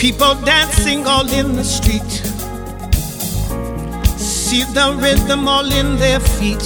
People dancing all in the street. See the rhythm all in their feet.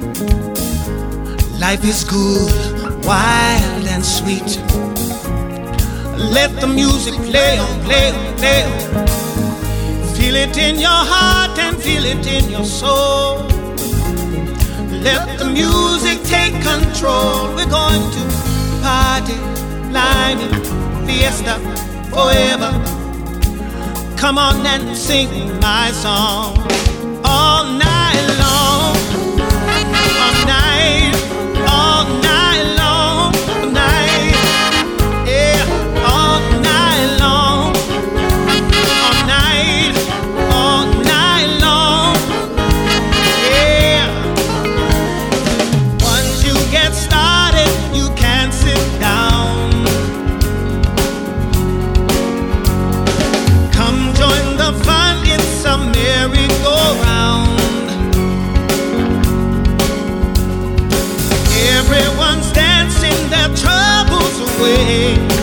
Life is good, wild and sweet. Let the music play on, play on, play on. Feel it in your heart and feel it in your soul. Let the music take control. We're going to party, lining, fiesta, forever. Come on and sing my song all night long, all night, all night long, all night, yeah, all night long, all night, all night long, yeah. Once you get started, you can't sit down. Come join the fun, it's a merry-go-round. Everyone's dancing their troubles away.